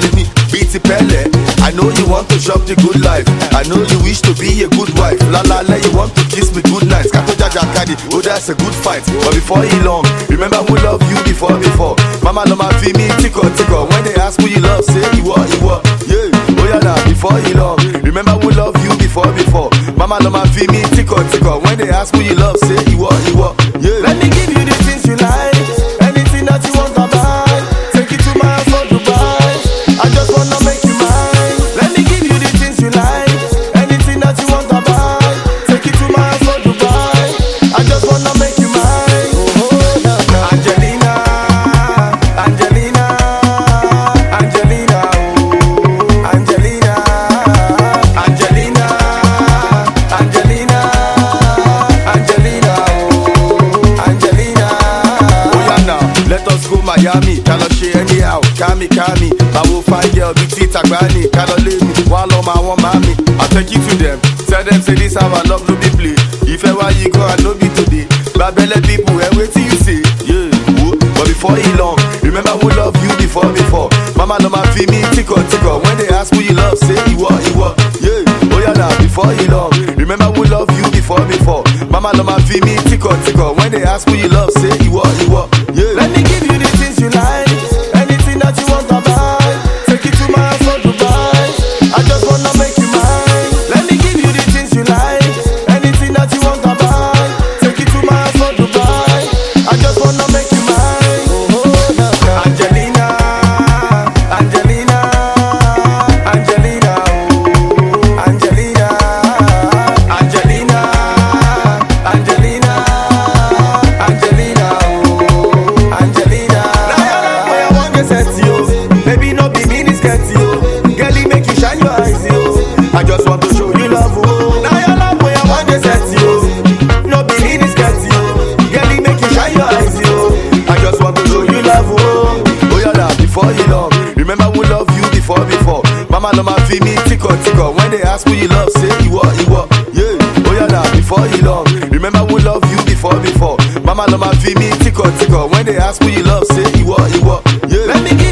me, beat it pele. I know you want to shop the good life. I know you wish to be a good wife. La la la, you want to kiss me good nights. Kato jaja kadi, oh that's a good fight. But before you long, remember who love you before. Mama no ma fi me tico. When they ask who you love, say you are. Yeah, oh yeah nah, before you long. Remember who love you before. Mama no ma fi me tico. When they ask who you love, say you are. Yeah. Let me give you the things you like. Anything that you want to buy. Take it to my house for Dubai. I just wanna make you mine. Let me give you the things you like. Anything that you want to buy. Take it to my house for Dubai. I just wanna make you mine. Angelina, Angelina, Angelina, oh. Angelina, Angelina, Angelina, Angelina, oh. Angelina. Oh yeah now, let us go Miami. Cannot share anyhow. Kami, I will find girl, beauty tagbani. Cannot leave me, while on my one mommy. I'll take you to them. Tell them say this how I love no be play. If ever you go, I know be today. Babele people, wait till you say, yeah. But before you long, remember who love you before. Mama no ma fi me tico. When they ask who you love, say you are. Yeah, oh yeah now, before you long, remember who love you before. Mama no ma fi me tico. When they ask who you love, say you are. Yeah. Let me give you the things you like. Anything that you want to buy. Take it to my house for Dubai. I just wanna make you mine. Let me give you the things you like. Anything that you want to buy. Take it to my house for Dubai. I just wanna make you mine. Angelina, Angelina, Angelina, oh. Angelina, Angelina, Angelina, Angelina, oh. Angelina. Now you're not where I want to set you. Maybe not be mini skirt you. Girlie make you shine your eyes you. I just want to show you love. Oh. Now you're not where I want to set you. No be mini skirt you. Girlie make you shine your eyes you. I just want to show you love. Oh yeah nah, before you long. Remember who love you before. Mama no ma fi me tico. When they ask who you love, say you are. Yeah, oh yeah nah, before you long. Remember who love you before. Mama no ma fi me tico. When they ask who you love, say you are. Yeah. Let me give